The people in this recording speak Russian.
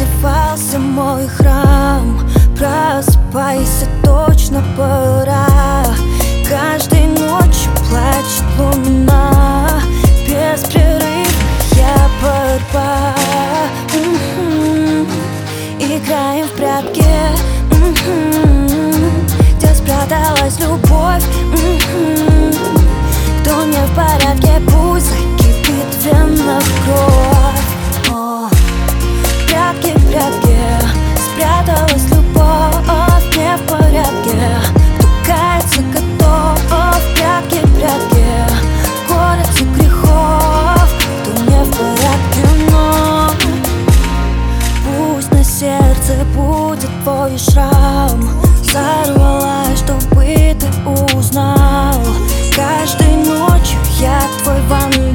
развивался мой храм. Просыпайся, точно пора. Каждой ночью плачет луна. Беспрерывная борьба. Играем в прятки. Где спряталась любовь? Кто не в порядке, пусть закипит в венах кровь. О, прятки, прятки, спряталась любовь, не в порядке. Кто кается, готов? Прятки, прятки, корень грехов. Кто не в порядке, но пусть на сердце будет твой шрам. Сорвалась, чтобы ты узнал. Каждой ночью я твой вандал.